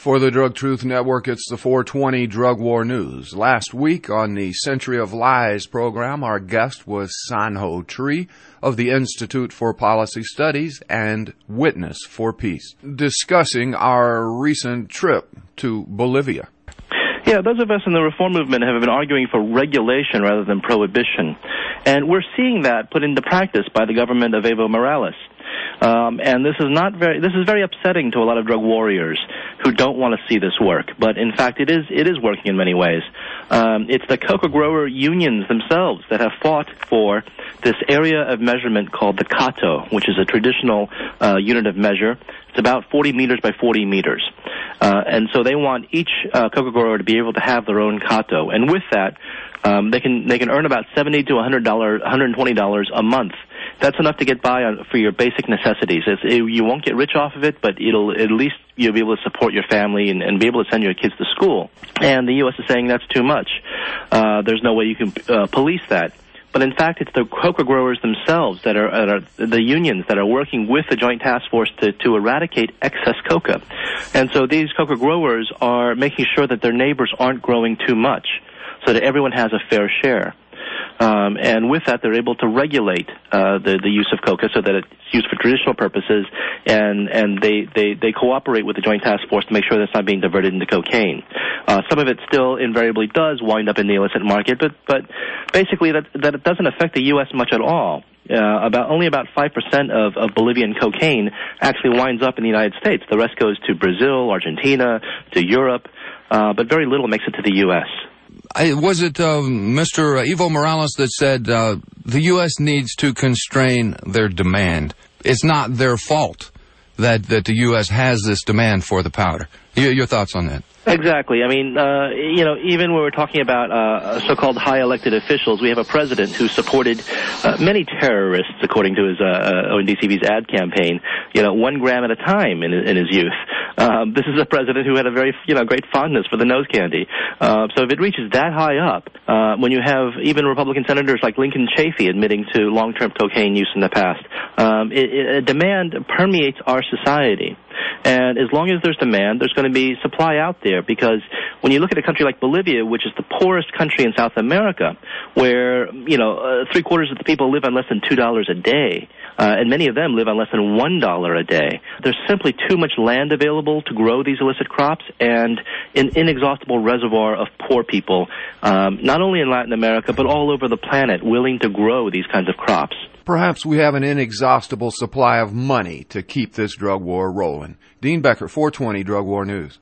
For the Drug Truth Network, it's the 420 Drug War News. Last week on the Century of Lies program, our guest was San-Ho Tree of the Institute for Policy Studies and Witness for Peace, discussing our recent trip to Bolivia. Yeah, those of us in the reform movement have been arguing for regulation rather than prohibition. And we're seeing that put into practice by the government of Evo Morales. And this is very upsetting to a lot of drug warriors who don't want to see this work. But in fact, it is working in many ways. It's the coca grower unions themselves that have fought for this area of measurement called the CATO, which is a traditional unit of measure. It's about 40 meters by 40 meters. And so they want each coca grower to be able to have their own CATO. And with that, they can earn about $70 to $120 a month. That's enough to get by for your basic necessities. You won't get rich off of it, but at least you'll be able to support your family and be able to send your kids to school. And the U.S. is saying that's too much. There's no way you can police that. But in fact, it's the coca growers themselves that are the unions that are working with the Joint Task Force to eradicate excess coca. And so these coca growers are making sure that their neighbors aren't growing too much, so that everyone has a fair share. And with that, they're able to regulate the use of coca so that it's used for traditional purposes, and they cooperate with the Joint Task Force to make sure that it's not being diverted into cocaine. Some of it still invariably does wind up in the illicit market, but basically that it doesn't affect the U.S. much at all. Only about 5% of Bolivian cocaine actually winds up in the United States. The rest goes to Brazil, Argentina, to Europe, but very little makes it to the U.S. Was it Mr. Evo Morales that said the U.S. needs to constrain their demand? It's not their fault that the U.S. has this demand for the powder. Your thoughts on that? Exactly. I mean, even when we're talking about so-called high elected officials, we have a president who supported many terrorists, according to his ONDCB's ad campaign, 1 gram at a time in his youth. This is a president who had a very, great fondness for the nose candy. So if it reaches that high up, when you have even Republican senators like Lincoln Chafee admitting to long-term cocaine use in the past, demand permeates our society. And as long as there's demand, there's going to be supply out there, because when you look at a country like Bolivia, which is the poorest country in South America, where, 3/4 of the people live on less than $2 a day, and many of them live on less than $1 a day, there's simply too much land available to grow these illicit crops, and an inexhaustible reservoir of poor people, not only in Latin America, but all over the planet, willing to grow these kinds of crops. Perhaps we have an inexhaustible supply of money to keep this drug war rolling. Dean Becker, 420 Drug War News.